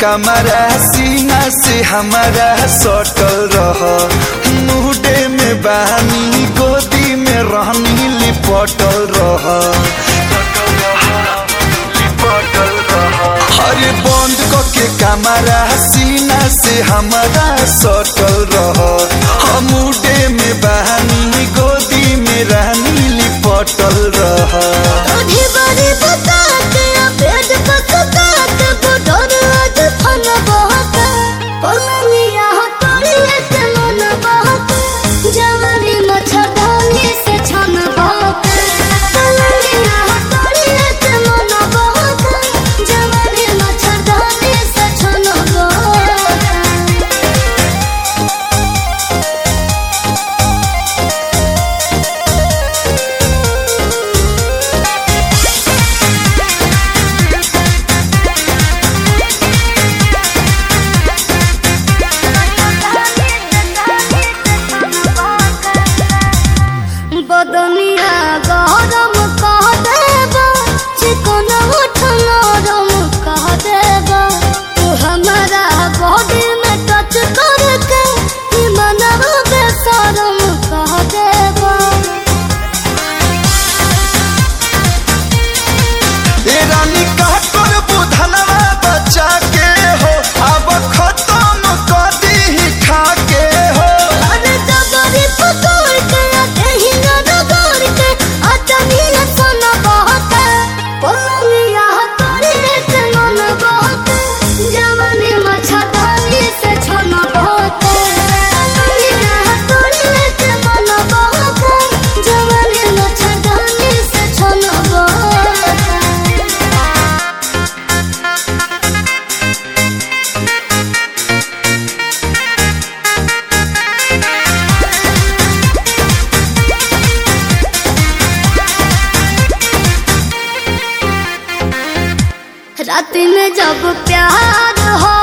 कमरा सीना से हमारा सटल रह मुहडे में बानी गोदी में रहनी लिपटल रह अरे बंद करके कमरा सीना से हमारा सटल रह मुहडे में बानी गोदी में रहनी लिपटल रह बदनिया गरम कह देबा चिकन उठ नरम कह देबा तू हमारा बॉडी में टच करके ई मनवा बेशरम कह देबा ए रानी का कर बुधनवा बचा के हो अब खत्म कर दी खा के हो अरे जबरी पकड़ के कहीं रात में जब प्यार हो